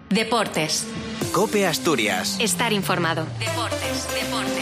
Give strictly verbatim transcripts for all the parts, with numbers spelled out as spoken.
Deportes. COPE Asturias. Estar informado. Deportes, deportes.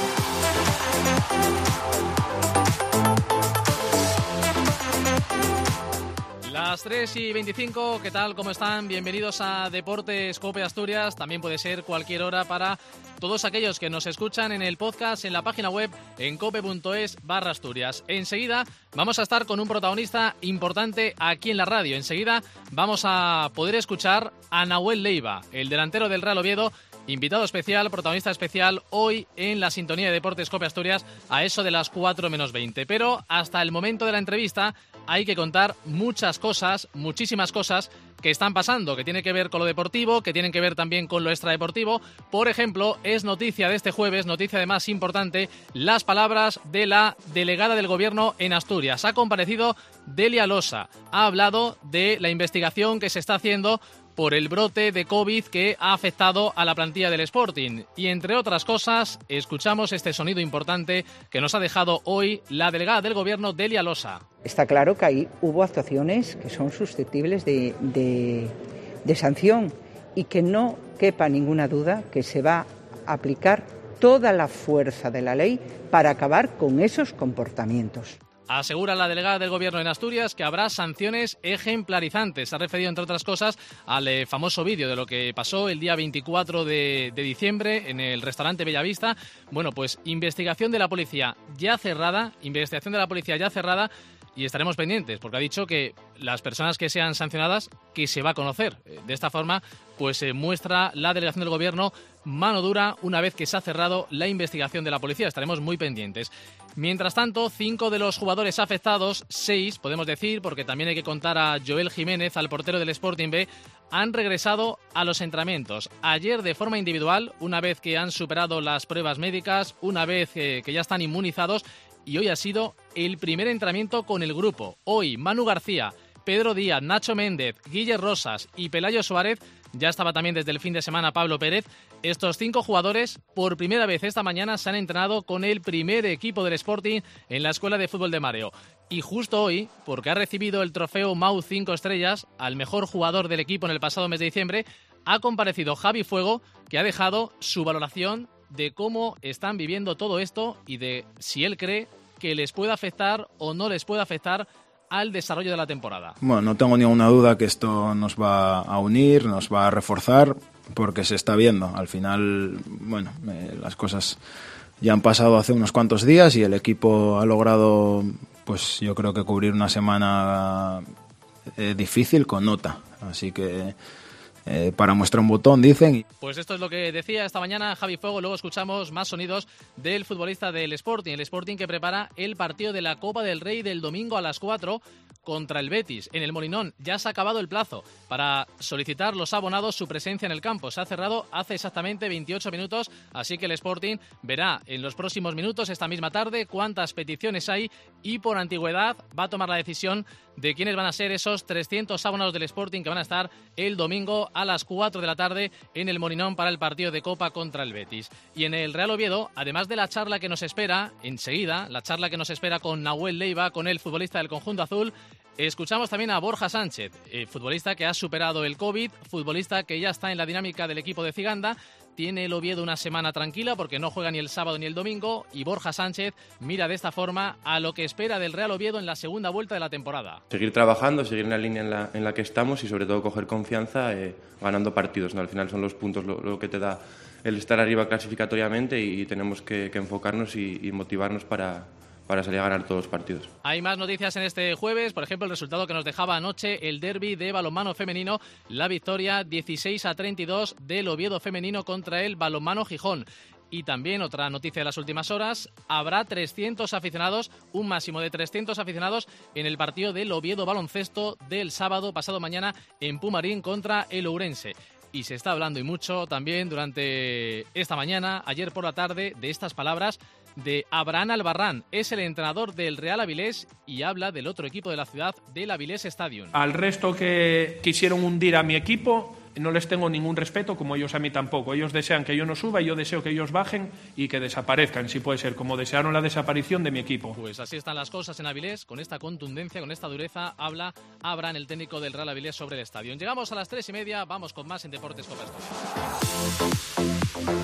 Las tres y veinticinco, ¿qué tal? ¿Cómo están? Bienvenidos a Deportes COPE Asturias. También puede ser cualquier hora para todos aquellos que nos escuchan en el podcast, en la página web, en cope.es barra Asturias. Enseguida vamos a estar con un protagonista importante aquí en la radio. Enseguida vamos a poder escuchar a Nahuel Leiva, el delantero del Real Oviedo, invitado especial, protagonista especial, hoy en la sintonía de Deportes COPE Asturias a eso de las cuatro menos veinte. Pero hasta el momento de la entrevista hay que contar muchas cosas, muchísimas cosas que están pasando, que tienen que ver con lo deportivo, que tienen que ver también con lo extradeportivo. Por ejemplo, es noticia de este jueves, noticia además importante, las palabras de la delegada del Gobierno en Asturias. Ha comparecido Delia Losa, ha hablado de la investigación que se está haciendo por el brote de COVID que ha afectado a la plantilla del Sporting. Y entre otras cosas, escuchamos este sonido importante que nos ha dejado hoy la delegada del Gobierno, Delia Losa. Está claro que ahí hubo actuaciones que son susceptibles de, de, de sanción y que no quepa ninguna duda que se va a aplicar toda la fuerza de la ley para acabar con esos comportamientos. Asegura la delegada del Gobierno en Asturias que habrá sanciones ejemplarizantes. Se ha referido, entre otras cosas, al eh, famoso vídeo de lo que pasó el día veinticuatro de, de diciembre en el restaurante Bellavista. Bueno, pues investigación de la policía ya cerrada, investigación de la policía ya cerrada, y estaremos pendientes, porque ha dicho que las personas que sean sancionadas, que se va a conocer. De esta forma, pues se eh, muestra la delegación del Gobierno mano dura una vez que se ha cerrado la investigación de la policía. Estaremos muy pendientes. Mientras tanto, cinco de los jugadores afectados, seis, podemos decir, porque también hay que contar a Joel Jiménez, al portero del Sporting B, han regresado a los entrenamientos. Ayer de forma individual, una vez que han superado las pruebas médicas, una vez eh, que ya están inmunizados, y hoy ha sido el primer entrenamiento con el grupo. Hoy, Manu García, Pedro Díaz, Nacho Méndez, Guille Rosas y Pelayo Suárez, ya estaba también desde el fin de semana Pablo Pérez. Estos cinco jugadores, por primera vez esta mañana, se han entrenado con el primer equipo del Sporting en la Escuela de Fútbol de Mareo. Y justo hoy, porque ha recibido el trofeo Mau cinco estrellas al mejor jugador del equipo en el pasado mes de diciembre, ha comparecido Javi Fuego, que ha dejado su valoración de cómo están viviendo todo esto y de si él cree que les puede afectar o no les puede afectar al desarrollo de la temporada. Bueno, no tengo ninguna duda que esto nos va a unir, nos va a reforzar, porque se está viendo. Al final, bueno, eh, las cosas ya han pasado hace unos cuantos días y el equipo ha logrado, pues yo creo que cubrir una semana eh, difícil con nota. Así que Eh, para muestra un botón, dicen. Pues esto es lo que decía esta mañana Javi Fuego. Luego escuchamos más sonidos del futbolista del Sporting. El Sporting que prepara el partido de la Copa del Rey del domingo a las cuatro contra el Betis. En el Molinón ya se ha acabado el plazo para solicitar los abonados su presencia en el campo. Se ha cerrado hace exactamente veintiocho minutos, así que el Sporting verá en los próximos minutos, esta misma tarde, cuántas peticiones hay y por antigüedad va a tomar la decisión de quiénes van a ser esos trescientos abonados del Sporting que van a estar el domingo a las cuatro de la tarde en el Molinón para el partido de Copa contra el Betis. Y en el Real Oviedo, además de la charla que nos espera enseguida, la charla que nos espera con Nahuel Leiva, con el futbolista del conjunto azul, escuchamos también a Borja Sánchez, eh, futbolista que ha superado el COVID, futbolista que ya está en la dinámica del equipo de Ciganda. Tiene el Oviedo una semana tranquila porque no juega ni el sábado ni el domingo, y Borja Sánchez mira de esta forma a lo que espera del Real Oviedo en la segunda vuelta de la temporada. Seguir trabajando, seguir en la línea en la, en la que estamos y sobre todo coger confianza eh, ganando partidos, ¿no? Al final son los puntos lo, lo que te da el estar arriba clasificatoriamente y, y tenemos que, que enfocarnos y, y motivarnos para... para salir a ganar todos los partidos. Hay más noticias en este jueves, por ejemplo el resultado que nos dejaba anoche el derbi de balonmano femenino, la victoria dieciséis a treinta y dos del Oviedo femenino contra el Balonmano Gijón. Y también otra noticia de las últimas horas, habrá trescientos aficionados, un máximo de trescientos aficionados en el partido del Oviedo Baloncesto del sábado pasado mañana en Pumarín contra el Ourense. Y se está hablando y mucho también durante esta mañana, ayer por la tarde, de estas palabras de Abraham Albarrán. Es el entrenador del Real Avilés y habla del otro equipo de la ciudad, del Avilés Stadium. Al resto que quisieron hundir a mi equipo, no les tengo ningún respeto, como ellos a mí tampoco. Ellos desean que yo no suba y yo deseo que ellos bajen y que desaparezcan, si puede ser, como desearon la desaparición de mi equipo. Pues así están las cosas en Avilés, con esta contundencia, con esta dureza, habla Abraham, el técnico del Real Avilés, sobre el estadio. Llegamos a las tres y media, vamos con más en Deportes Copa Asturias.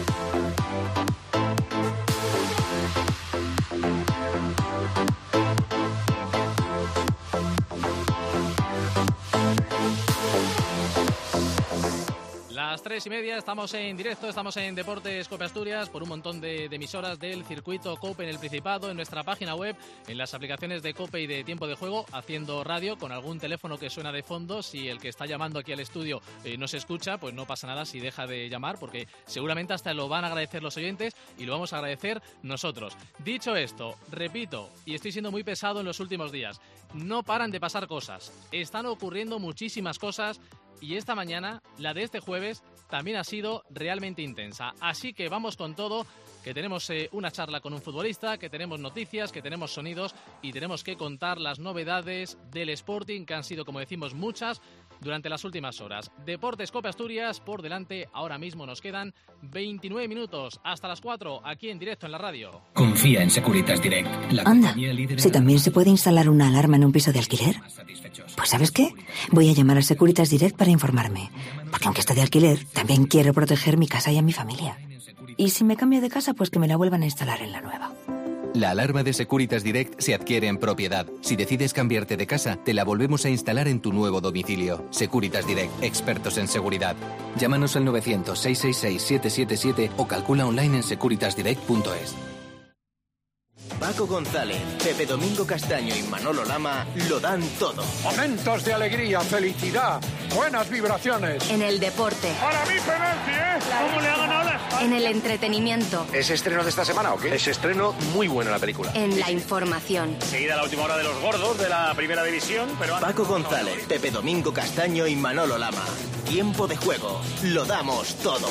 Las tres y media, estamos en directo, estamos en Deportes Cope Asturias por un montón de, de emisoras del circuito Cope en el Principado, en nuestra página web, en las aplicaciones de Cope y de Tiempo de Juego, haciendo radio con algún teléfono que suena de fondo. Si el que está llamando aquí al estudio eh, no se escucha, pues no pasa nada si deja de llamar, porque seguramente hasta lo van a agradecer los oyentes y lo vamos a agradecer nosotros. Dicho esto, repito, y estoy siendo muy pesado en los últimos días, no paran de pasar cosas, están ocurriendo muchísimas cosas. Y esta mañana, la de este jueves, también ha sido realmente intensa. Así que vamos con todo, que tenemos eh, una charla con un futbolista, que tenemos noticias, que tenemos sonidos y tenemos que contar las novedades del Sporting, que han sido, como decimos, muchas durante las últimas horas. Deportes Copa Asturias, por delante, ahora mismo nos quedan veintinueve minutos, hasta las cuatro, aquí en directo en la radio. Confía en Securitas Direct. La Anda, si también se puede instalar una alarma en un piso de alquiler. Pues ¿sabes qué? Voy a llamar a Securitas Direct para informarme. Porque aunque esté de alquiler, también quiero proteger mi casa y a mi familia. Y si me cambio de casa, pues que me la vuelvan a instalar en la nueva. La alarma de Securitas Direct se adquiere en propiedad. Si decides cambiarte de casa, te la volvemos a instalar en tu nuevo domicilio. Securitas Direct, expertos en seguridad. Llámanos al novecientos, seiscientos sesenta y seis, siete siete siete o calcula online en securitas direct punto es. Paco González, Pepe Domingo Castaño y Manolo Lama lo dan todo. Momentos de alegría, felicidad, buenas vibraciones. En el deporte. Para mí penalti, ¿eh? ¿Cómo le ha ganado la España? En el entretenimiento. ¿Es estreno de esta semana o qué? Es estreno muy bueno la película. En la información. Seguida la última hora de los gordos de la primera división, pero... Paco González, Pepe Domingo Castaño y Manolo Lama. Tiempo de juego. Lo damos todo.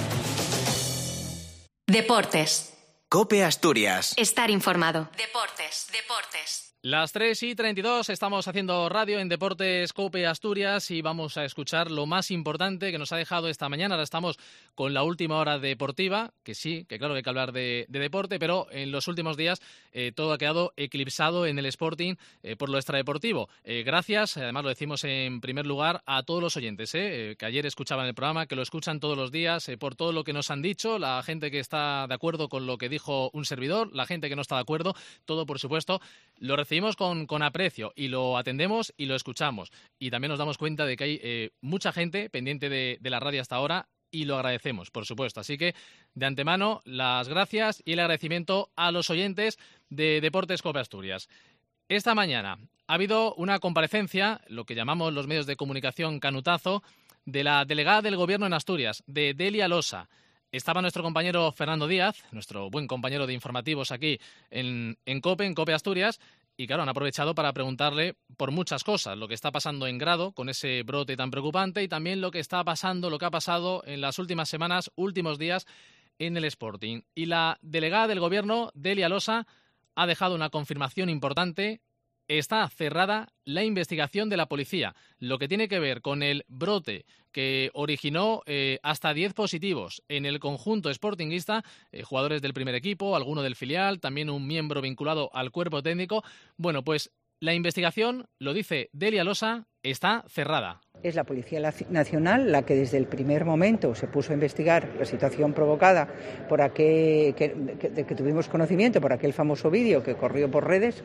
Deportes. Cope Asturias. Estar informado. Deportes, deportes. Las tres y treinta y dos, estamos haciendo radio en Deportes Cope Asturias y vamos a escuchar lo más importante que nos ha dejado esta mañana. Ahora estamos con la última hora deportiva, que sí, que claro que hay que hablar de, de deporte, pero en los últimos días eh, todo ha quedado eclipsado en el Sporting eh, por lo extradeportivo. Eh, gracias, además lo decimos en primer lugar, a todos los oyentes eh, que ayer escuchaban el programa, que lo escuchan todos los días, eh, por todo lo que nos han dicho, la gente que está de acuerdo con lo que dijo un servidor, la gente que no está de acuerdo, todo por supuesto, lo recibimos con, con aprecio y lo atendemos y lo escuchamos. Y también nos damos cuenta de que hay eh, mucha gente pendiente de, de la radio hasta ahora y lo agradecemos, por supuesto. Así que, de antemano, las gracias y el agradecimiento a los oyentes de Deportes Cope Asturias. Esta mañana ha habido una comparecencia, lo que llamamos los medios de comunicación canutazo, de la delegada del Gobierno en Asturias, de Delia Losa. Estaba nuestro compañero Fernando Díaz, nuestro buen compañero de informativos aquí en, en COPE, en COPE Asturias, y claro, han aprovechado para preguntarle por muchas cosas, lo que está pasando en Grado con ese brote tan preocupante y también lo que está pasando, lo que ha pasado en las últimas semanas, últimos días en el Sporting. Y la delegada del Gobierno, Delia Losa, ha dejado una confirmación importante. Está cerrada la investigación de la policía, lo que tiene que ver con el brote que originó eh, hasta diez positivos en el conjunto sportinguista, eh, jugadores del primer equipo, alguno del filial, también un miembro vinculado al cuerpo técnico. Bueno, pues la investigación, lo dice Delia Losa, está cerrada. Es la Policía Nacional la que desde el primer momento se puso a investigar la situación provocada por aquel que, que, que tuvimos conocimiento, por aquel famoso vídeo que corrió por redes,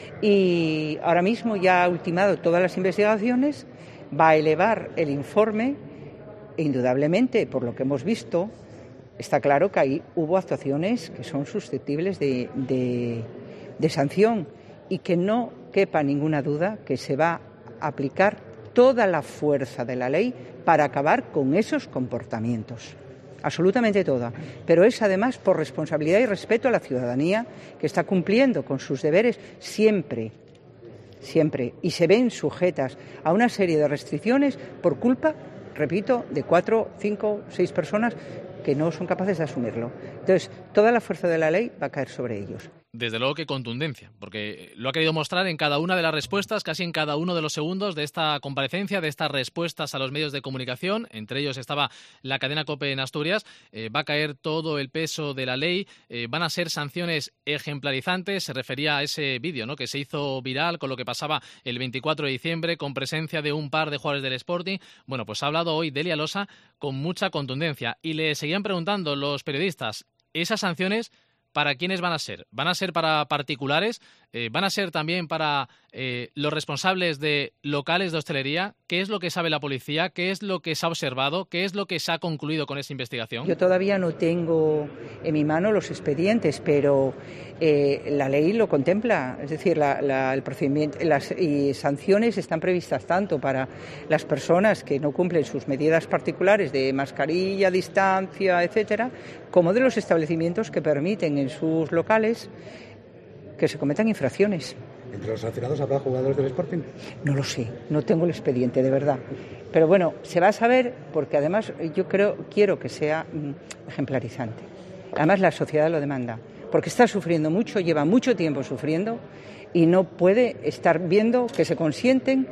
y ahora mismo ya ha ultimado todas las investigaciones, va a elevar el informe e indudablemente, por lo que hemos visto, está claro que ahí hubo actuaciones que son susceptibles de, de, de sanción y que no quepa ninguna duda que se va a aplicar toda la fuerza de la ley para acabar con esos comportamientos. Absolutamente toda. Pero es además por responsabilidad y respeto a la ciudadanía que está cumpliendo con sus deberes siempre, siempre. Y se ven sujetas a una serie de restricciones por culpa, repito, de cuatro, cinco, seis personas que no son capaces de asumirlo. Entonces, toda la fuerza de la ley va a caer sobre ellos. desde luego que contundencia, porque lo ha querido mostrar en cada una de las respuestas, casi en cada uno de los segundos de esta comparecencia, de estas respuestas a los medios de comunicación. Entre ellos estaba la cadena COPE en Asturias. Eh, va a caer todo el peso de la ley, eh, van a ser sanciones ejemplarizantes. Se refería a ese vídeo, ¿no?, que se hizo viral con lo que pasaba el veinticuatro de diciembre con presencia de un par de jugadores del Sporting. Bueno, pues ha hablado hoy Delia Losa con mucha contundencia y le seguían preguntando los periodistas, ¿esas sanciones para quiénes van a ser? ¿Van a ser para particulares? Eh, ¿Van a ser también para eh, los responsables de locales de hostelería? ¿Qué es lo que sabe la policía? ¿Qué es lo que se ha observado? ¿Qué es lo que se ha concluido con esa investigación? Yo todavía no tengo en mi mano los expedientes, pero eh, la ley lo contempla. Es decir, la, la, el procedimiento, las y sanciones están previstas tanto para las personas que no cumplen sus medidas particulares de mascarilla, distancia, etcétera, como de los establecimientos que permiten en sus locales que se cometan infracciones. ¿Entre los sancionados habrá jugadores del Sporting? No lo sé, no tengo el expediente, de verdad. Pero bueno, se va a saber porque además yo creo, quiero que sea mm, ejemplarizante. Además la sociedad lo demanda, porque está sufriendo mucho, lleva mucho tiempo sufriendo y no puede estar viendo que se consienten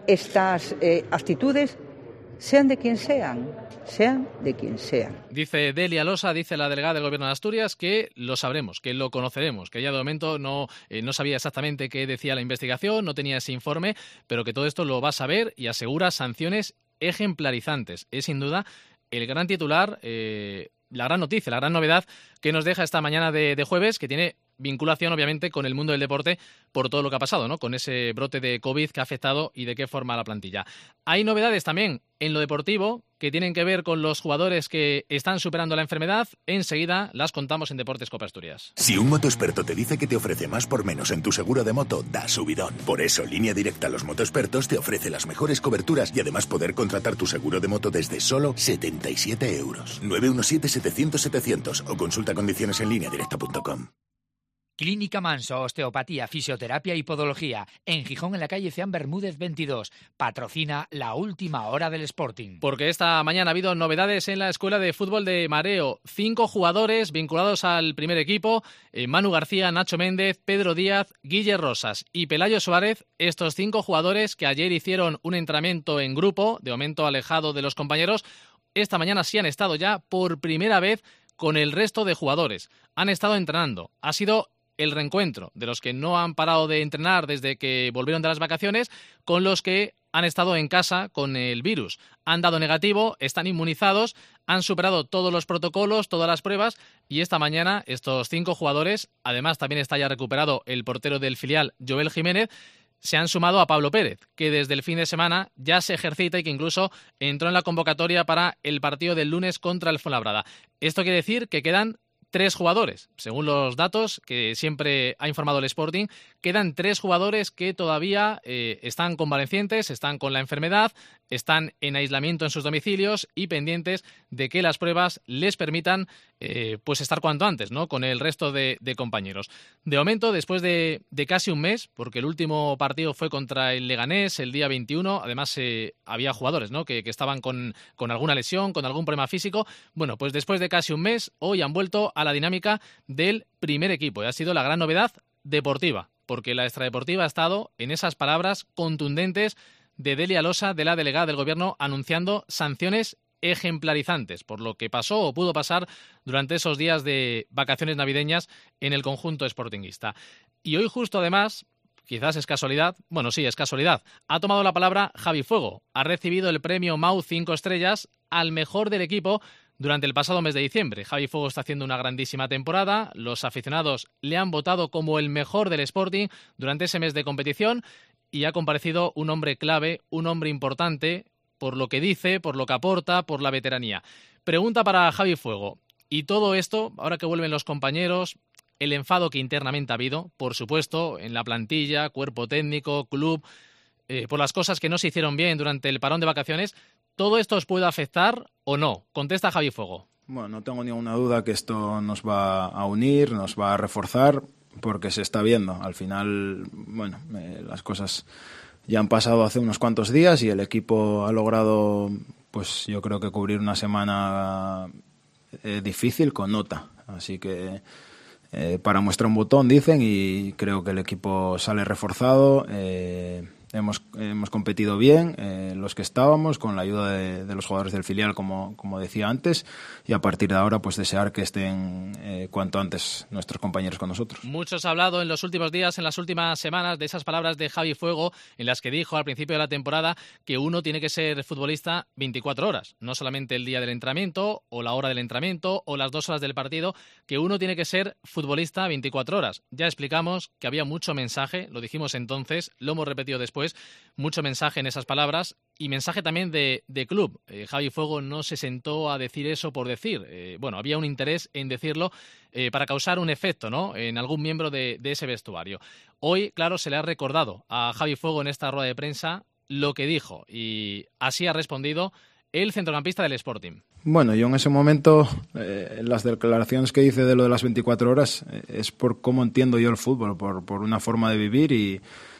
estas eh, actitudes, sean de quien sean, sean de quien sean. Dice Delia Losa, dice la delegada del Gobierno de Asturias, que lo sabremos, que lo conoceremos, que ella de momento no, eh, no sabía exactamente qué decía la investigación, no tenía ese informe, pero que todo esto lo va a saber y asegura sanciones ejemplarizantes. Es sin duda el gran titular, eh, la gran noticia, la gran novedad que nos deja esta mañana de, de jueves, que tiene vinculación obviamente con el mundo del deporte por todo lo que ha pasado, ¿no?, con ese brote de COVID que ha afectado y de qué forma a la plantilla. Hay novedades también en lo deportivo que tienen que ver con los jugadores que están superando la enfermedad. Enseguida las contamos en Deportes Copa Asturias. Si un motoexperto te dice que te ofrece más por menos en tu seguro de moto, da subidón. Por eso, Línea Directa Los Motoexpertos te ofrece las mejores coberturas y además poder contratar tu seguro de moto desde solo setenta y siete euros. nueve uno siete, setecientos, setecientos o consulta condiciones en línea directa punto com. Clínica Manso, osteopatía, fisioterapia y podología. En Gijón, en la calle Ceán Bermúdez veintidós. Patrocina la última hora del Sporting. Porque esta mañana ha habido novedades en la Escuela de Fútbol de Mareo. Cinco jugadores vinculados al primer equipo. Eh, Manu García, Nacho Méndez, Pedro Díaz, Guille Rosas y Pelayo Suárez. Estos cinco jugadores que ayer hicieron un entrenamiento en grupo, de momento alejado de los compañeros, esta mañana sí han estado ya por primera vez con el resto de jugadores. Han estado entrenando. Ha sido el reencuentro de los que no han parado de entrenar desde que volvieron de las vacaciones con los que han estado en casa con el virus. Han dado negativo, están inmunizados, han superado todos los protocolos, todas las pruebas y esta mañana estos cinco jugadores, además también está ya recuperado el portero del filial, Joel Jiménez, se han sumado a Pablo Pérez, que desde el fin de semana ya se ejercita y que incluso entró en la convocatoria para el partido del lunes contra el Fuenlabrada. Esto quiere decir que quedan tres jugadores. Según los datos que siempre ha informado el Sporting, quedan tres jugadores que todavía eh, están convalecientes, están con la enfermedad, están en aislamiento en sus domicilios y pendientes de que las pruebas les permitan eh, pues estar cuanto antes, ¿no?, con el resto de, de compañeros. De momento, después de, de casi un mes, porque el último partido fue contra el Leganés el día veintiuno, además eh, había jugadores, ¿no?, que, que estaban con, con alguna lesión, con algún problema físico. Bueno, pues después de casi un mes, hoy han vuelto a la dinámica del primer equipo y ha sido la gran novedad deportiva, porque la extradeportiva ha estado en esas palabras contundentes de Delia Losa, de la delegada del Gobierno, anunciando sanciones ejemplarizantes por lo que pasó o pudo pasar durante esos días de vacaciones navideñas en el conjunto sportinguista. Y hoy justo además, quizás es casualidad, bueno sí, es casualidad, ha tomado la palabra Javi Fuego, ha recibido el premio Mau cinco estrellas al mejor del equipo durante el pasado mes de diciembre. Javi Fuego está haciendo una grandísima temporada, los aficionados le han votado como el mejor del Sporting durante ese mes de competición y ha comparecido un hombre clave, un hombre importante, por lo que dice, por lo que aporta, por la veteranía. Pregunta para Javi Fuego. Y todo esto, ahora que vuelven los compañeros, el enfado que internamente ha habido, por supuesto, en la plantilla, cuerpo técnico, club, eh, por las cosas que no se hicieron bien durante el parón de vacaciones, ¿todo esto os puede afectar o no? Contesta Javi Fuego. Bueno, no tengo ninguna duda que esto nos va a unir, nos va a reforzar, porque se está viendo. Al final, bueno, eh, las cosas ya han pasado hace unos cuantos días y el equipo ha logrado, pues yo creo que cubrir una semana eh, difícil con nota. Así que eh, para muestra un botón, dicen, y creo que el equipo sale reforzado. Eh, Hemos, hemos competido bien, eh, los que estábamos, con la ayuda de, de los jugadores del filial, como, como decía antes, y a partir de ahora pues desear que estén eh, cuanto antes nuestros compañeros con nosotros. Mucho se ha hablado en los últimos días, en las últimas semanas, de esas palabras de Javi Fuego, en las que dijo al principio de la temporada que uno tiene que ser futbolista veinticuatro horas, no solamente el día del entrenamiento, o la hora del entrenamiento, o las dos horas del partido, que uno tiene que ser futbolista veinticuatro horas. Ya explicamos que había mucho mensaje, lo dijimos entonces, lo hemos repetido después, mucho mensaje en esas palabras y mensaje también de, de club. Eh, Javi Fuego no se sentó a decir eso por decir. Eh, bueno, había un interés en decirlo eh, para causar un efecto, ¿no?, en algún miembro de, de ese vestuario. Hoy, claro, se le ha recordado a Javi Fuego en esta rueda de prensa lo que dijo y así ha respondido el centrocampista del Sporting. Bueno, yo en ese momento, eh, las declaraciones que hice de lo de las veinticuatro horas, eh, es por cómo entiendo yo el fútbol, por, por una forma de vivir y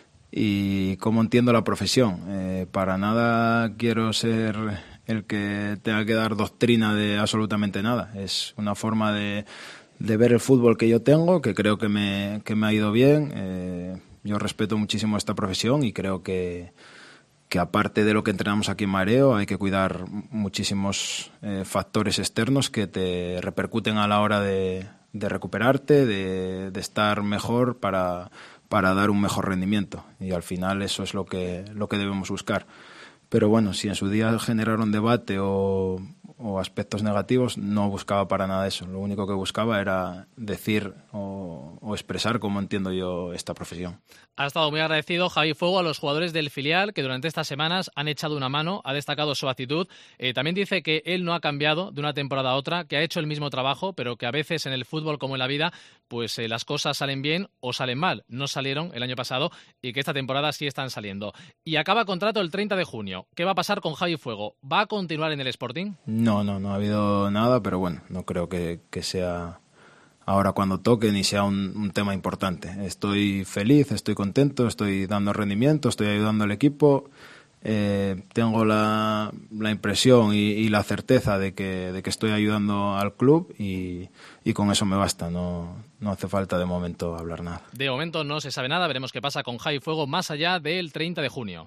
y cómo entiendo la profesión. Eh, para nada quiero ser el que tenga que dar doctrina de absolutamente nada. Es una forma de, de ver el fútbol que yo tengo, que creo que me, que me ha ido bien. Eh, yo respeto muchísimo esta profesión y creo que, que aparte de lo que entrenamos aquí en Mareo, hay que cuidar muchísimos eh, factores externos que te repercuten a la hora de, de recuperarte, de, de estar mejor para... para dar un mejor rendimiento, y al final eso es lo que lo que debemos buscar. Pero bueno, si en su día generaron debate o, o aspectos negativos, no buscaba para nada eso. Lo único que buscaba era decir o, o expresar cómo entiendo yo esta profesión. Ha estado muy agradecido Javi Fuego a los jugadores del filial que durante estas semanas han echado una mano, ha destacado su actitud. Eh, también dice que él no ha cambiado de una temporada a otra, que ha hecho el mismo trabajo, pero que a veces en el fútbol como en la vida, pues eh, las cosas salen bien o salen mal. No salieron el año pasado y que esta temporada sí están saliendo. Y acaba contrato el treinta de junio. ¿Qué va a pasar con Javi Fuego? ¿Va a continuar en el Sporting? No, no, no ha habido nada, pero bueno, no creo que, que sea ahora cuando toque ni sea un, un tema importante. Estoy feliz, estoy contento, estoy dando rendimiento, estoy ayudando al equipo. Eh, tengo la, la impresión y, y la certeza de que, de que estoy ayudando al club y, y con eso me basta. No, no hace falta de momento hablar nada. De momento no se sabe nada, veremos qué pasa con Javi Fuego más allá del treinta de junio.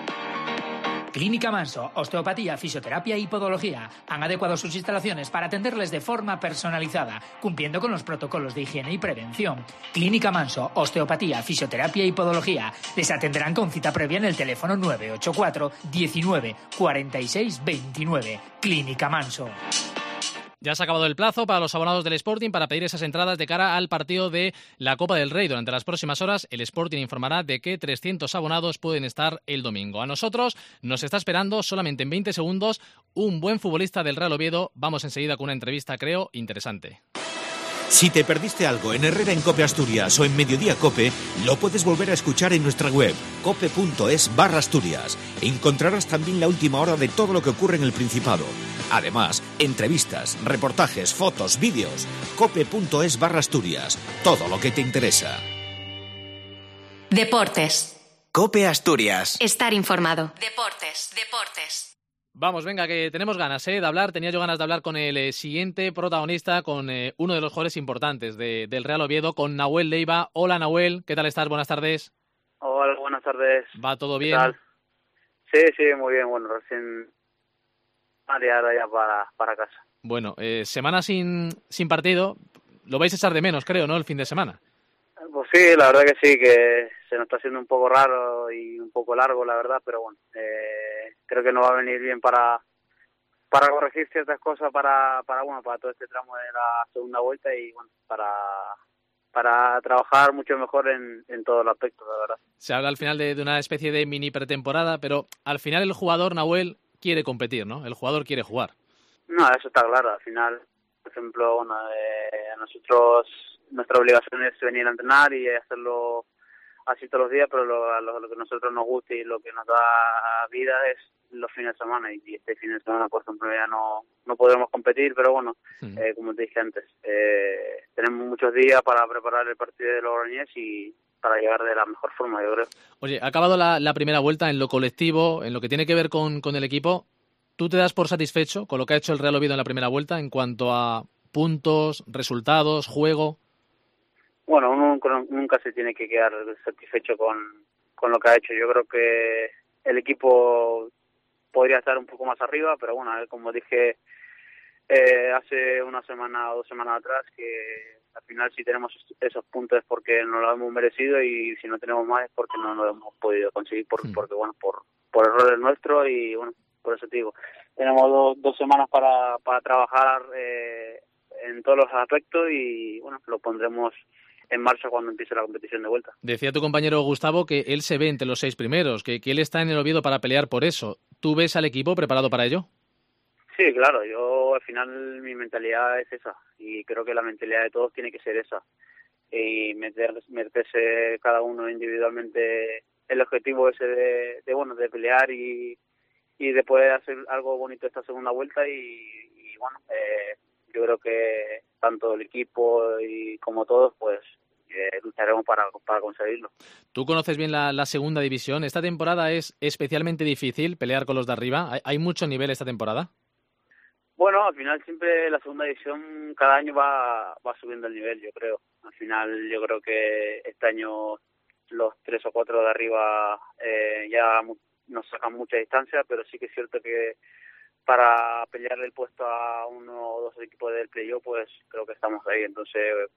Clínica Manso, osteopatía, fisioterapia y podología. Han adecuado sus instalaciones para atenderles de forma personalizada, cumpliendo con los protocolos de higiene y prevención. Clínica Manso, osteopatía, fisioterapia y podología. Les atenderán con cita previa en el teléfono nueve ocho cuatro, diecinueve, cuarenta y seis, veintinueve. Clínica Manso. Ya se ha acabado el plazo para los abonados del Sporting para pedir esas entradas de cara al partido de la Copa del Rey. Durante las próximas horas, el Sporting informará de que trescientos abonados pueden estar el domingo. A nosotros nos está esperando solamente en veinte segundos un buen futbolista del Real Oviedo. Vamos enseguida con una entrevista, creo, interesante. Si te perdiste algo en Herrera en Cope Asturias o en Mediodía Cope, lo puedes volver a escuchar en nuestra web, cope.es barra Asturias. Encontrarás también la última hora de todo lo que ocurre en el Principado. Además, entrevistas, reportajes, fotos, vídeos. cope.es barra Asturias. Todo lo que te interesa. Deportes. Cope Asturias. Estar informado. Deportes, deportes. Vamos, venga, que tenemos ganas ¿eh? de hablar. Tenía yo ganas de hablar con el eh, siguiente protagonista, con eh, uno de los jugadores importantes de, del Real Oviedo, con Nahuel Leiva. Hola, Nahuel, ¿qué tal estás? Buenas tardes. Hola, buenas tardes. ¿Va todo ¿Qué bien? tal? Sí, sí, muy bien. Bueno, recién ahora ya para, para casa. Bueno, eh, semana sin, sin partido. Lo vais a echar de menos, creo, ¿no? El fin de semana. Pues sí, la verdad que sí, que se nos está haciendo un poco raro y un poco largo, la verdad, pero bueno, eh, creo que nos va a venir bien para para corregir ciertas cosas para para bueno para todo este tramo de la segunda vuelta y bueno para para trabajar mucho mejor en, en todos los aspectos, la verdad. Se habla al final de, de una especie de mini pretemporada, pero al final el jugador, Nahuel, quiere competir, ¿no? El jugador quiere jugar. No, eso está claro. Al final, por ejemplo, bueno, eh, a nosotros nuestra obligación es venir a entrenar y hacerlo así todos los días, pero lo, lo, lo que a nosotros nos gusta y lo que nos da vida es los fines de semana, y este fin de semana, por ejemplo, ya no no podremos competir, pero bueno, sí. eh, como te dije antes, eh, tenemos muchos días para preparar el partido de Logroñés y para llegar de la mejor forma, yo creo. Oye, ha acabado la, la primera vuelta en lo colectivo, en lo que tiene que ver con, con el equipo. ¿Tú te das por satisfecho con lo que ha hecho el Real Oviedo en la primera vuelta en cuanto a puntos, resultados, juego? Bueno, uno nunca se tiene que quedar satisfecho con, con lo que ha hecho. Yo creo que el equipo podría estar un poco más arriba, pero bueno, como dije eh, hace una semana o dos semanas atrás, que al final si tenemos esos puntos es porque no lo hemos merecido, y si no tenemos más es porque no lo hemos podido conseguir, por, sí. porque bueno, por, por errores nuestros, y bueno, por eso te digo, tenemos do, dos semanas para, para trabajar eh, en todos los aspectos, y bueno, lo pondremos en marcha cuando empiece la competición de vuelta. Decía tu compañero Gustavo que él se ve entre los seis primeros, que, que él está en el Oviedo para pelear por eso. ¿Tú ves al equipo preparado para ello? Sí, claro, yo al final mi mentalidad es esa, y creo que la mentalidad de todos tiene que ser esa, y meter, meterse cada uno individualmente el objetivo ese de, de bueno, de pelear y, y de poder hacer algo bonito esta segunda vuelta, y, y bueno, eh, yo creo que tanto el equipo y como todos, pues eh, lucharemos para, para conseguirlo. Tú conoces bien la, la segunda división. ¿Esta temporada es especialmente difícil pelear con los de arriba? ¿Hay, hay mucho nivel esta temporada? Bueno, al final siempre la segunda división cada año va, va subiendo el nivel, yo creo. Al final yo creo que este año los tres o cuatro de arriba eh, ya nos sacan mucha distancia, pero sí que es cierto que para pelearle el puesto a uno o dos equipos del playoff, pues creo que estamos ahí. Entonces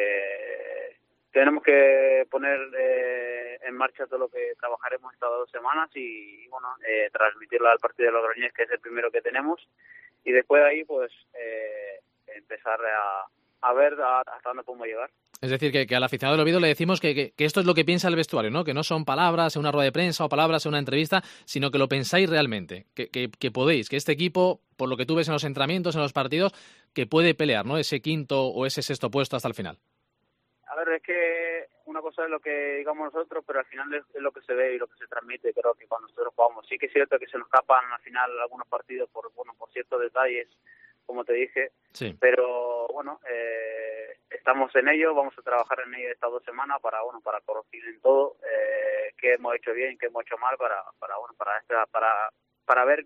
eh, tenemos que poner eh, en marcha todo lo que trabajaremos estas dos semanas y, y bueno, eh, transmitirlo al partido de Logroñés, que es el primero que tenemos, y después de ahí pues eh, empezar a, a ver a, hasta dónde podemos llegar. Es decir, que, que al aficionado del Oviedo le decimos que, que, que esto es lo que piensa el vestuario, ¿no? Que no son palabras en una rueda de prensa o palabras en una entrevista, sino que lo pensáis realmente, que, que, que podéis, que este equipo, por lo que tú ves en los entrenamientos, en los partidos, que puede pelear, ¿no? Ese quinto o ese sexto puesto hasta el final. A ver, es que una cosa es lo que digamos nosotros, pero al final es, es lo que se ve y lo que se transmite. Creo que cuando nosotros jugamos, sí que es cierto que se nos escapan al final algunos partidos por bueno por ciertos detalles, como te dije, sí. Pero bueno, eh, estamos en ello, vamos a trabajar en ello estas dos semanas para bueno para corregir en todo eh, qué hemos hecho bien, qué hemos hecho mal, para para bueno para esta para para ver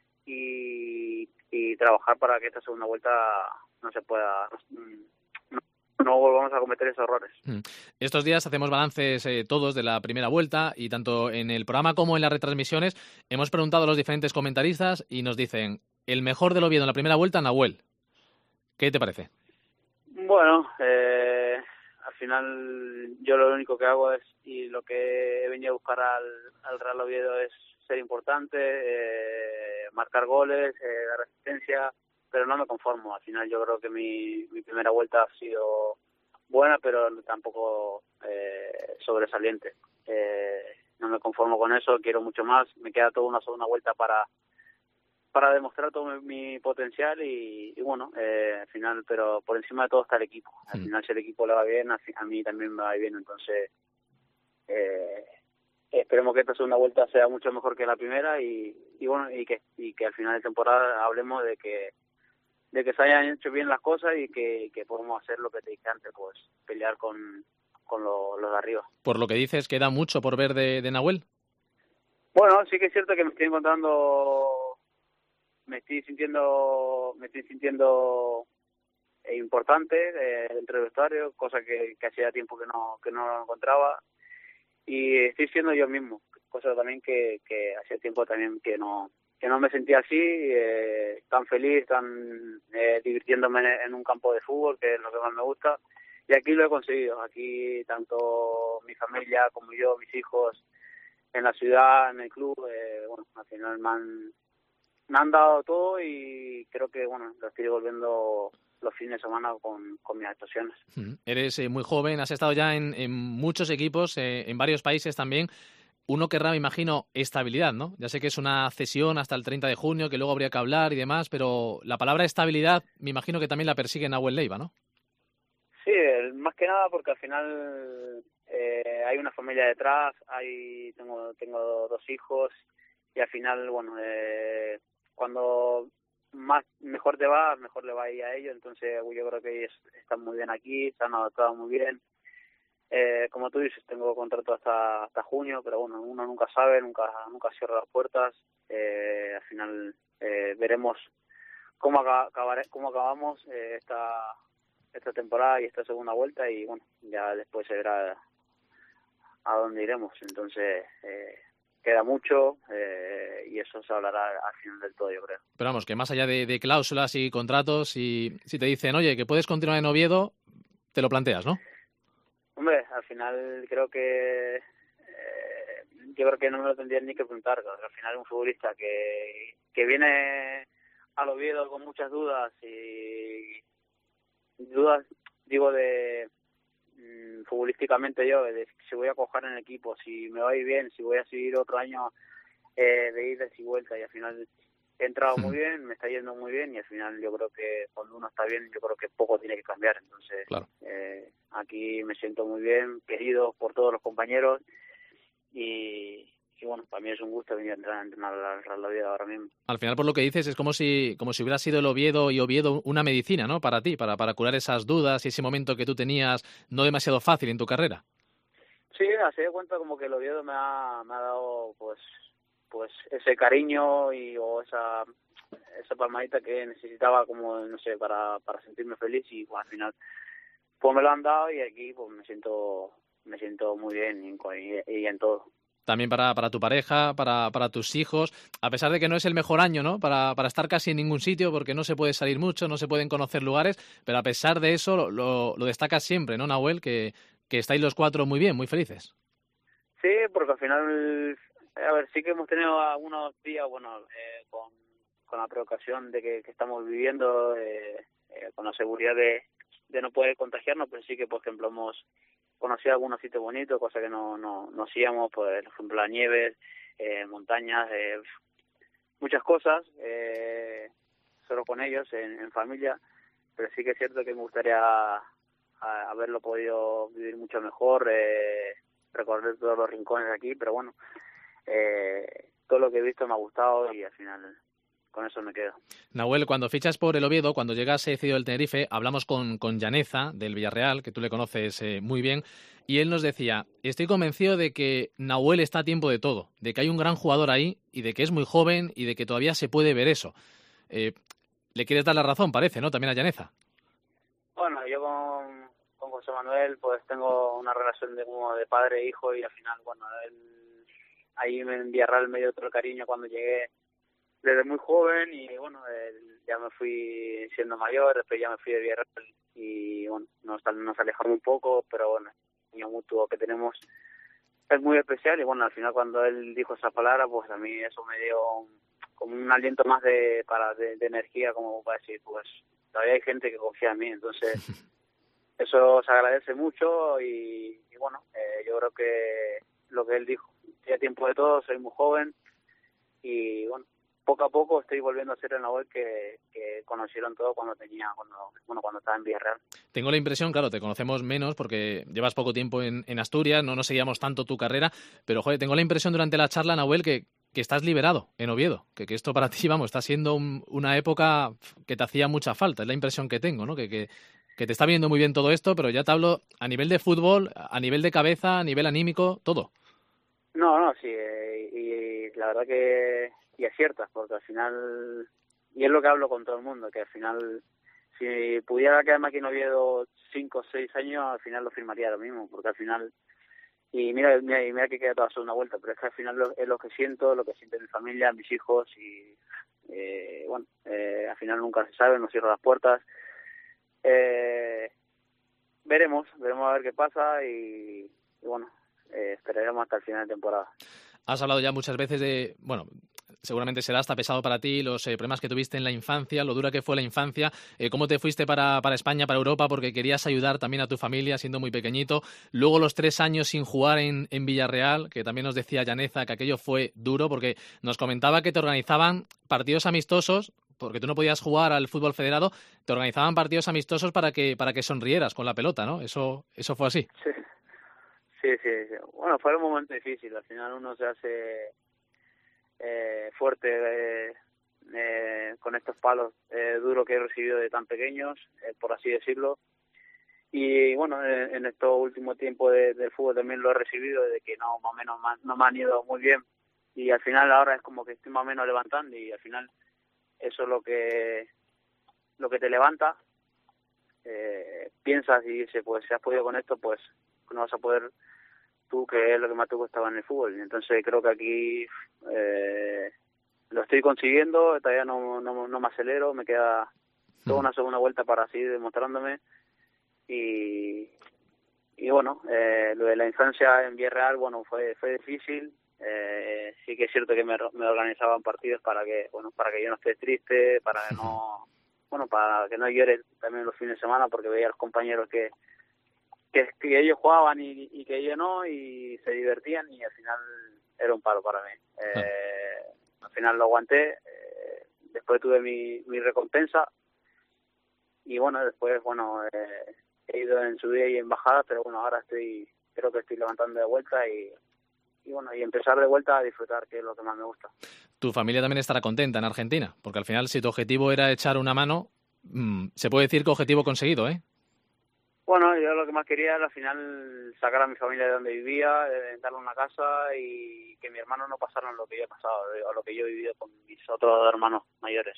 y, y trabajar para que esta segunda vuelta no se pueda no, no volvamos a cometer esos errores. Estos días hacemos balances eh, todos de la primera vuelta, y tanto en el programa como en las retransmisiones hemos preguntado a los diferentes comentaristas y nos dicen: el mejor del Oviedo en la primera vuelta, Nahuel. ¿Qué te parece? Bueno, eh, al final yo lo único que hago es, y lo que he venido a buscar al, al Real Oviedo, es ser importante, eh, marcar goles, eh, dar asistencia, pero no me conformo. Al final yo creo que mi, mi primera vuelta ha sido buena, pero tampoco eh, sobresaliente. Eh, no me conformo con eso, quiero mucho más. Me queda toda una segunda vuelta para para demostrar todo mi, mi potencial y, y bueno, eh, al final, pero por encima de todo está el equipo. Al mm. final, si el equipo le va bien, a, a mí también me va bien. Entonces, eh, esperemos que esta segunda vuelta sea mucho mejor que la primera y, y bueno, y que y que al final de temporada hablemos de que de que se hayan hecho bien las cosas y que, que podemos hacer lo que te dije antes, pues pelear con, con lo, los de arriba. Por lo que dices, ¿queda mucho por ver de, de Nahuel? Bueno, sí que es cierto que me estoy encontrando... me estoy sintiendo me estoy sintiendo eh, importante eh, dentro del vestuario, cosa que, que hacía tiempo que no que no lo encontraba, y estoy siendo yo mismo, cosa también que, que hacía tiempo también que no que no me sentía así, eh, tan feliz, tan eh, divirtiéndome en, en un campo de fútbol, que es lo que más me gusta, y aquí lo he conseguido. Aquí tanto mi familia como yo, mis hijos, en la ciudad, en el club, eh, bueno, al final me han me han dado todo y creo que bueno lo estoy devolviendo los fines de semana con, con mis actuaciones. Mm. Eres eh, muy joven, has estado ya en, en muchos equipos, eh, en varios países también. Uno querrá, me imagino, estabilidad, ¿no? Ya sé que es una cesión hasta el treinta de junio, que luego habría que hablar y demás, pero la palabra estabilidad me imagino que también la persigue Nahuel Leiva, ¿no? Sí, más que nada porque al final eh, hay una familia detrás, hay tengo tengo dos hijos y al final, bueno, eh, cuando más mejor te va, mejor le va a ir a ellos. Entonces yo creo que ellos están muy bien aquí, se han adaptado muy bien. Eh, como tú dices, tengo contrato hasta hasta junio, pero bueno, uno nunca sabe, nunca nunca cierra las puertas. Eh, al final eh, veremos cómo acabar, cómo acabamos eh, esta esta temporada y esta segunda vuelta, y bueno, ya después se verá a dónde iremos. Entonces eh, queda mucho eh, y eso se hablará al final del todo, yo creo. Pero vamos, que más allá de, de cláusulas y contratos, si, si te dicen, oye, que puedes continuar en Oviedo, te lo planteas, ¿no? Hombre, al final creo que eh, yo creo que no me lo tendrían ni que preguntar, porque al final es un futbolista que, que viene al Oviedo con muchas dudas y dudas, digo, de mmm, futbolísticamente yo, de si voy a coger en el equipo, si me va a ir bien, si voy a seguir otro año eh, de idas y vueltas, y al final he entrado muy bien, me está yendo muy bien, y al final yo creo que cuando uno está bien, yo creo que poco tiene que cambiar. Entonces claro. eh, aquí me siento muy bien, querido por todos los compañeros, y Y bueno, para mí es un gusto venir a entrenar, a entrenar al Real Oviedo ahora mismo. Al final, por lo que dices, es como si como si hubiera sido el Oviedo y Oviedo una medicina, ¿no? Para ti, para, para curar esas dudas y ese momento que tú tenías no demasiado fácil en tu carrera. Sí, así de cuenta como que el Oviedo me ha, me ha dado pues pues ese cariño y o esa esa palmadita que necesitaba, como no sé, para, para sentirme feliz, y pues, al final pues me lo han dado, y aquí pues me siento me siento muy bien y, y en todo. También para, para tu pareja, para, para tus hijos, a pesar de que no es el mejor año, ¿no? Para, para estar casi en ningún sitio, porque no se puede salir mucho, no se pueden conocer lugares, pero a pesar de eso lo, lo, lo destacas siempre, ¿no, Nahuel? Que, que estáis los cuatro muy bien, muy felices. Sí, porque al final, a ver, sí que hemos tenido algunos días, bueno, eh, con, con la preocupación de que, que estamos viviendo, eh, eh, con la seguridad de, de no poder contagiarnos, pero sí que, por ejemplo, hemos conocido algunos sitios bonitos, cosas que no no, no hacíamos, pues, por ejemplo, las nieves, eh, montañas, eh, muchas cosas, eh, solo con ellos, en, en familia, pero sí que es cierto que me gustaría a, haberlo podido vivir mucho mejor, eh, recorrer todos los rincones de aquí, pero bueno, eh, todo lo que he visto me ha gustado y al final con eso me quedo. Nahuel, cuando fichas por el Oviedo, cuando llegas cedido del Tenerife, hablamos con, con Llaneza, del Villarreal, que tú le conoces eh, muy bien, y él nos decía, estoy convencido de que Nahuel está a tiempo de todo, de que hay un gran jugador ahí, y de que es muy joven, y de que todavía se puede ver eso. Eh, le quieres dar la razón, parece, ¿no? También a Llaneza. Bueno, yo con, con José Manuel pues tengo una relación de como de padre e hijo, y al final, bueno, él, ahí en Villarreal me dio otro cariño cuando llegué desde muy joven, y bueno, eh, ya me fui siendo mayor, después ya me fui de Villarreal y bueno, nos, nos alejamos un poco, pero bueno, el niño mutuo que tenemos es muy especial, y bueno, al final cuando él dijo esa palabra, pues a mí eso me dio como un aliento más de para de, de energía, como para decir, pues todavía hay gente que confía en mí, entonces eso se agradece mucho, y, y bueno, eh, yo creo que lo que él dijo, estoy a tiempo de todo, soy muy joven, y bueno, poco a poco estoy volviendo a ser el Nahuel que, que conocieron todo cuando tenía, cuando, bueno, cuando estaba en Villarreal. Tengo la impresión, claro, te conocemos menos porque llevas poco tiempo en, en Asturias, no nos seguíamos tanto tu carrera, pero joder, tengo la impresión durante la charla, Nahuel, que, que estás liberado en Oviedo, que, que esto para ti, vamos, está siendo un, una época que te hacía mucha falta, es la impresión que tengo, ¿no? Que, que, que te está viendo muy bien todo esto, pero ya te hablo a nivel de fútbol, a nivel de cabeza, a nivel anímico, todo. No, no, sí, eh, y la verdad que y aciertas, porque al final, y es lo que hablo con todo el mundo, que al final, si pudiera quedarme aquí en Oviedo cinco o seis años, al final lo firmaría lo mismo, porque al final, y mira, mira, y mira que queda toda la segunda vuelta, pero es que al final lo, es lo que siento, lo que siente mi familia, mis hijos, y eh, bueno, eh, al final nunca se sabe, no cierro las puertas. Eh, veremos, veremos a ver qué pasa, y, y bueno, eh, esperaremos hasta el final de temporada. Has hablado ya muchas veces de, bueno, seguramente será hasta pesado para ti, los eh, problemas que tuviste en la infancia, lo dura que fue la infancia, eh, cómo te fuiste para, para España, para Europa, porque querías ayudar también a tu familia siendo muy pequeñito. Luego los tres años sin jugar en, en Villarreal, que también nos decía Llaneza que aquello fue duro, porque nos comentaba que te organizaban partidos amistosos, porque tú no podías jugar al fútbol federado, te organizaban partidos amistosos para que para que sonrieras con la pelota, ¿no? Eso, eso fue así. Sí. Sí, sí, sí. Bueno, fue un momento difícil. Al final uno se hace eh, fuerte eh, eh, con estos palos eh, duros que he recibido de tan pequeños, eh, por así decirlo. Y bueno, en, en estos últimos tiempos de, del fútbol también lo he recibido, de que no, más o menos no me han ido muy bien. Y al final ahora es como que estoy más o menos levantando, y al final eso es lo que, lo que te levanta. eh, piensas y dices, pues si has podido con esto, pues no vas a poder tú, que es lo que más te gustaba en el fútbol. Entonces creo que aquí eh, lo estoy consiguiendo, todavía no, no, no me acelero, me queda toda una segunda vuelta para seguir demostrándome. Y, y bueno, eh, lo de la infancia en Villarreal, bueno, fue fue difícil. Eh, sí que es cierto que me, me organizaban partidos para que, bueno, para que yo no esté triste, para que no, bueno, para que no llore también los fines de semana, porque veía a los compañeros que que, que ellos jugaban y, y que yo no, y se divertían, y al final era un palo para mí. Eh, al final lo aguanté, eh, después tuve mi, mi recompensa, y bueno, después, bueno, eh, he ido en subida y en bajada, pero bueno, ahora estoy, creo que estoy levantando de vuelta y, y bueno, y empezar de vuelta a disfrutar, que es lo que más me gusta. Tu familia también estará contenta en Argentina, porque al final, si tu objetivo era echar una mano, mmm, se puede decir que objetivo conseguido, ¿eh? Bueno, yo lo que más quería era al final sacar a mi familia de donde vivía, de darle una casa y que mi hermano no pasara lo que yo he pasado, o lo que yo he vivido con mis otros hermanos mayores.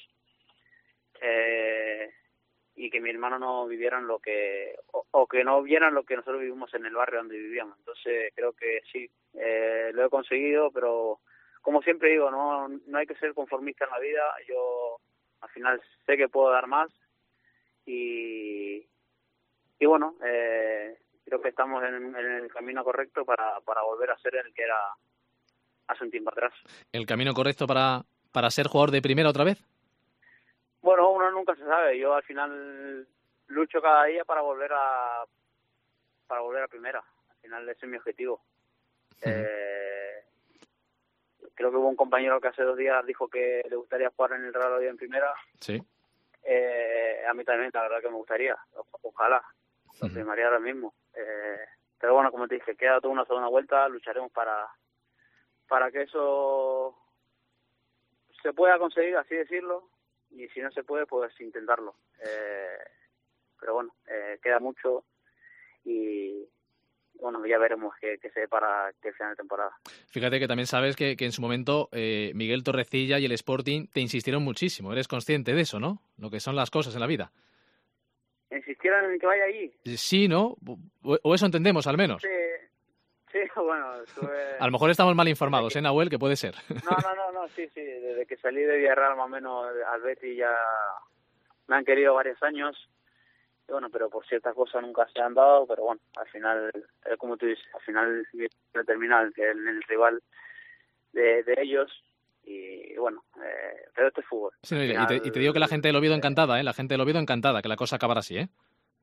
Eh, y que mi hermano no vivieran lo que, o, o que no vieran lo que nosotros vivimos en el barrio donde vivíamos. Entonces creo que sí, eh, lo he conseguido, pero como siempre digo, no, no hay que ser conformista en la vida. Yo al final sé que puedo dar más y... Y bueno, eh, creo que estamos en, en el camino correcto para, para volver a ser el que era hace un tiempo atrás. ¿El camino correcto para, para ser jugador de primera otra vez? Bueno, uno nunca se sabe. Yo al final lucho cada día para volver a para volver a primera. Al final ese es mi objetivo. Sí. Eh, creo que hubo un compañero que hace dos días dijo que le gustaría jugar en el Real Oviedo en primera. Sí. Eh, a mí también, la verdad que me gustaría. O, ojalá. Lo primaría ahora mismo. Eh, pero bueno, como te dije, queda toda una segunda vuelta, lucharemos para para que eso se pueda conseguir, así decirlo, y si no se puede, pues intentarlo. Eh, pero bueno, eh, queda mucho y bueno, ya veremos qué, qué se ve para que final de temporada. Fíjate que también sabes que, que en su momento eh, Miguel Torrecilla y el Sporting te insistieron muchísimo. Eres consciente de eso, ¿no? Lo que son las cosas en la vida. ¿Insistieran en que vaya allí? Sí, ¿no? O, o eso entendemos, al menos. Sí, sí, bueno... Estuve... A lo mejor estamos mal informados, ¿eh, Nahuel? Que puede ser. No, no, no, no, sí, sí. Desde que salí de Villarreal, más o menos, al Betis ya me han querido varios años. Y bueno, pero por ciertas cosas nunca se han dado, pero bueno, al final, eh, como tú dices, al final termina el, el, el rival de, de ellos. Y bueno, eh, pero este es fútbol. Sí, y, final, te, y te digo que la gente del Oviedo encantada, ¿eh? La gente del Oviedo encantada, que la cosa acabara así, ¿eh?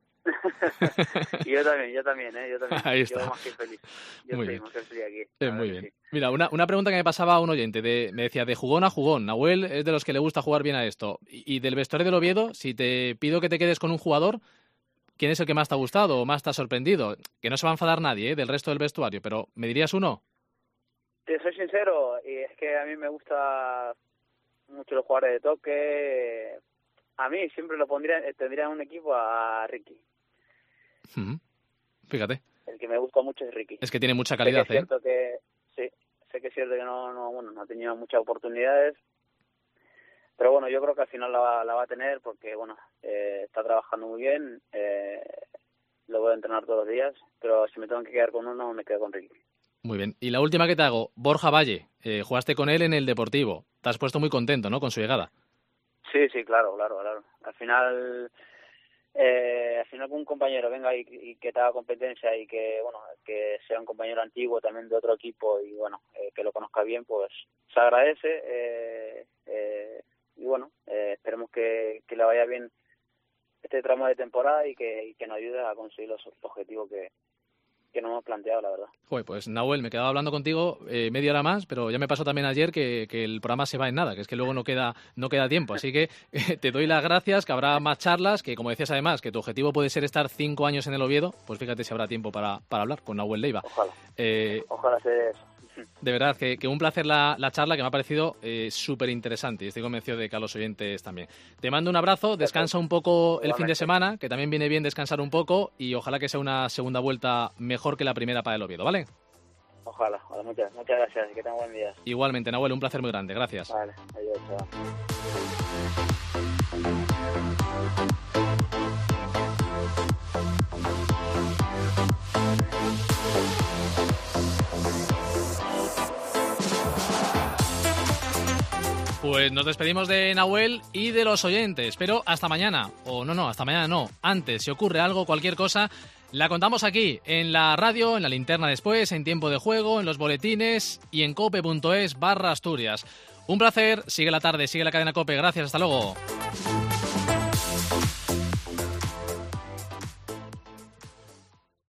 Y yo también, yo también, ¿eh? Yo también. Ahí está. Yo más que feliz. Yo muy estoy bien. más que feliz aquí. Eh, muy bien. Sí. Mira, una, una pregunta que me pasaba a un oyente, de, me decía, de jugón a jugón, Nahuel es de los que le gusta jugar bien a esto. Y, y del vestuario del Oviedo, si te pido que te quedes con un jugador, ¿quién es el que más te ha gustado o más te ha sorprendido? Que no se va a enfadar nadie, ¿eh? Del resto del vestuario, pero ¿me dirías uno? Te soy sincero, y es que a mí me gusta mucho los jugadores de toque. A mí siempre lo pondría, tendría en un equipo a Ricky. Uh-huh. Fíjate. El que me gusta mucho es Ricky. Es que tiene mucha calidad, sé que es cierto ¿eh? que, sí, sé que es cierto que no, no, bueno, no ha tenido muchas oportunidades, pero bueno, yo creo que al final la va, la va a tener porque, bueno, eh, está trabajando muy bien, eh, lo voy a entrenar todos los días, pero si me tengo que quedar con uno, me quedo con Ricky. Muy bien. Y la última que te hago, Borja Valle, eh, jugaste con él en el Deportivo. Te has puesto muy contento, ¿no?, con su llegada. Sí, sí, claro, claro, claro. Al final, eh, al final que un compañero venga y, y que te haga competencia y que, bueno, que sea un compañero antiguo también de otro equipo y, bueno, eh, que lo conozca bien, pues se agradece. Eh, eh, y, bueno, eh, esperemos que, que le vaya bien este tramo de temporada y que, y que nos ayude a conseguir los objetivos que que no hemos planteado, la verdad. Joder, pues Nahuel, me quedaba hablando contigo eh, media hora más, pero ya me pasó también ayer que, que el programa se va en nada, que es que luego no queda no queda tiempo. Así que eh, te doy las gracias, que habrá más charlas, que como decías además, que tu objetivo puede ser estar cinco años en el Oviedo, pues fíjate si habrá tiempo para, para hablar con Nahuel Leiva. Ojalá. Eh, Ojalá sea eso. De verdad, que, que un placer la, la charla, que me ha parecido eh, súper interesante y estoy convencido de que a los oyentes también. Te mando un abrazo, descansa un poco el fin de semana, que también viene bien descansar un poco y ojalá que sea una segunda vuelta mejor que la primera para el Oviedo, ¿vale? Ojalá, muchas, muchas gracias y que tengan buen día. Igualmente, Nahuel, un placer muy grande, gracias. Vale, adiós, chao. Pues nos despedimos de Nahuel y de los oyentes, pero hasta mañana, o no, no, hasta mañana no, antes, si ocurre algo, cualquier cosa, la contamos aquí, en la radio, en la linterna después, en tiempo de juego, en los boletines y en cope.es barra Asturias. Un placer, sigue la tarde, sigue la cadena COPE, gracias, hasta luego.